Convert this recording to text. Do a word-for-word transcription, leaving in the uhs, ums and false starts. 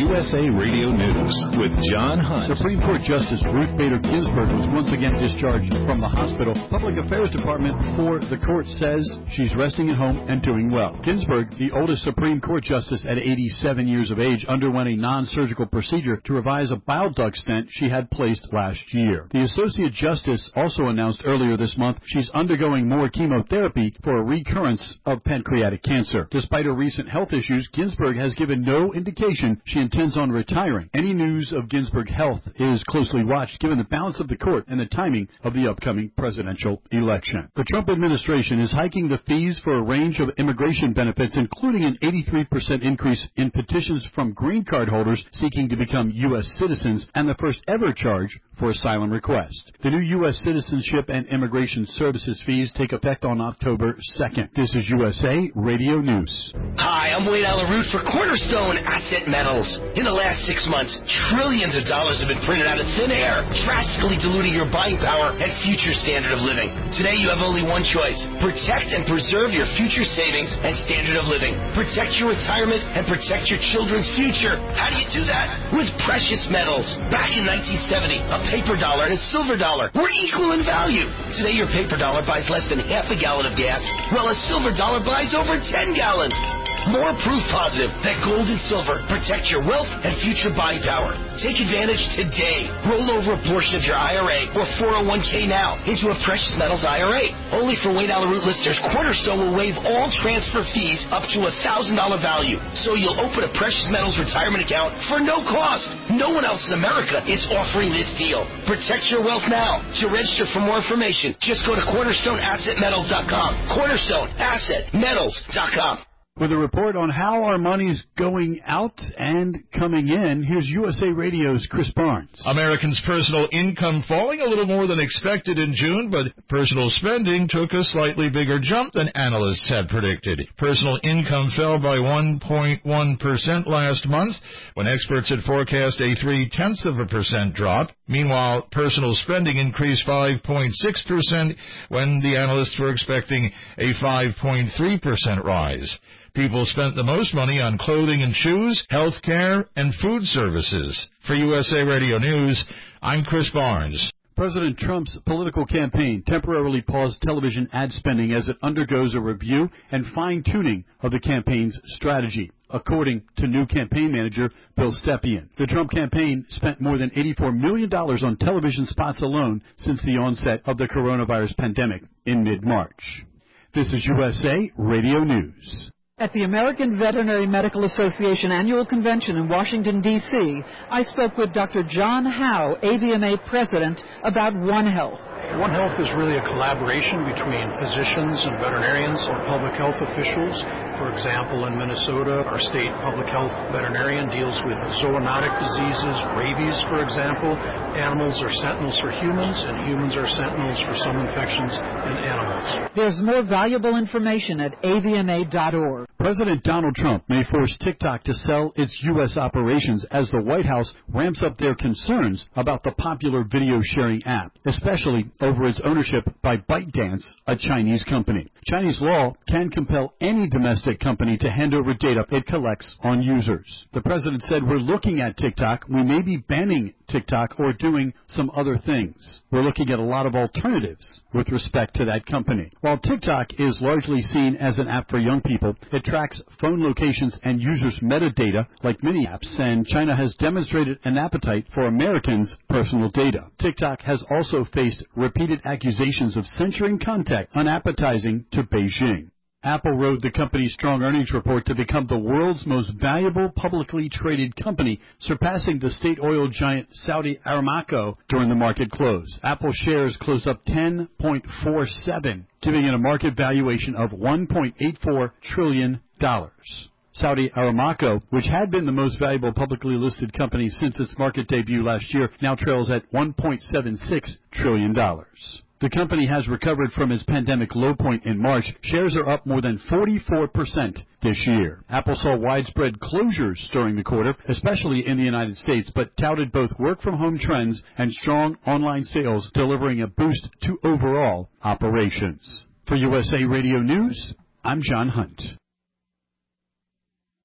U S A Radio News with John Hunt. Supreme Court Justice Ruth Bader Ginsburg was once again discharged from the hospital. Public Affairs Department for the court says she's resting at home and doing well. Ginsburg, the oldest Supreme Court justice at eighty-seven years of age, underwent a non-surgical procedure to revise a bile duct stent she had placed last year. The Associate Justice also announced earlier this month she's undergoing more chemotherapy for a recurrence of pancreatic cancer. Despite her recent health issues, Ginsburg has given no indication she intends on retiring. Any news of Ginsburg's health is closely watched given the balance of the court and the timing of the upcoming presidential election. The Trump administration is hiking the fees for a range of immigration benefits, including an eighty-three percent increase in petitions from green card holders seeking to become U S citizens and the first ever charge for asylum request. The new U S Citizenship and Immigration Services fees take effect on October second. This is U S A Radio News. Hi, I'm Wade Alaroot for Cornerstone Asset Metals. In the last six months, trillions of dollars have been printed out of thin air, drastically diluting your buying power and future standard of living. Today, you have only one choice. Protect and preserve your future savings and standard of living. Protect your retirement and protect your children's future. How do you do that? With precious metals. Back in nineteen seventy, a paper dollar and a silver dollar were equal in value. Today, your paper dollar buys less than half a gallon of gas, while a silver dollar buys over ten gallons. More proof positive that gold and silver protect your wealth and future buying power. Take advantage today. Roll over a portion of your I R A or four oh one k now into a precious metals I R A. Only for Wayne Alaroot listeners, Cornerstone will waive all transfer fees up to a one thousand dollars value. So you'll open a precious metals retirement account for no cost. No one else in America is offering this deal. Protect your wealth now. To register for more information, just go to cornerstone asset metals dot com. cornerstone asset metals dot com. With a report on how our money's going out and coming in, here's U S A Radio's Chris Barnes. Americans' personal income falling a little more than expected in June, but personal spending took a slightly bigger jump than analysts had predicted. Personal income fell by one point one percent last month, when experts had forecast a three-tenths of a percent drop. Meanwhile, personal spending increased five point six percent, when the analysts were expecting a five point three percent rise. People spent the most money on clothing and shoes, health care, and food services. For U S A Radio News, I'm Chris Barnes. President Trump's political campaign temporarily paused television ad spending as it undergoes a review and fine-tuning of the campaign's strategy, according to new campaign manager Bill Stepien. The Trump campaign spent more than eighty-four million dollars on television spots alone since the onset of the coronavirus pandemic in mid-March. This is U S A Radio News. At the American Veterinary Medical Association Annual Convention in Washington, D C, I spoke with Doctor John Howe, A V M A President, about One Health. One Health is really a collaboration between physicians and veterinarians or public health officials. For example, in Minnesota, our state public health veterinarian deals with zoonotic diseases, rabies, for example. Animals are sentinels for humans, and humans are sentinels for some infections in animals. There's more valuable information at A V M A dot org. President Donald Trump may force TikTok to sell its U S operations as the White House ramps up their concerns about the popular video-sharing app, especially over its ownership by ByteDance, a Chinese company. Chinese law can compel any domestic company to hand over data it collects on users. The president said, "We're looking at TikTok. We may be banning TikTok or doing some other things. We're looking at a lot of alternatives with respect to that company." While TikTok is largely seen as an app for young people, it tracks phone locations and users' metadata like many apps, and China has demonstrated an appetite for Americans' personal data. TikTok has also faced repeated accusations of censoring content unappetizing to Beijing. Apple rode the company's strong earnings report to become the world's most valuable publicly traded company, surpassing the state oil giant Saudi Aramco during the market close. Apple shares closed up ten point four seven, giving it a market valuation of one point eight four trillion dollars. Saudi Aramco, which had been the most valuable publicly listed company since its market debut last year, now trails at one point seven six trillion dollars. The company has recovered from its pandemic low point in March. Shares are up more than forty-four percent this year. Apple saw widespread closures during the quarter, especially in the United States, but touted both work-from-home trends and strong online sales, delivering a boost to overall operations. For U S A Radio News, I'm John Hunt.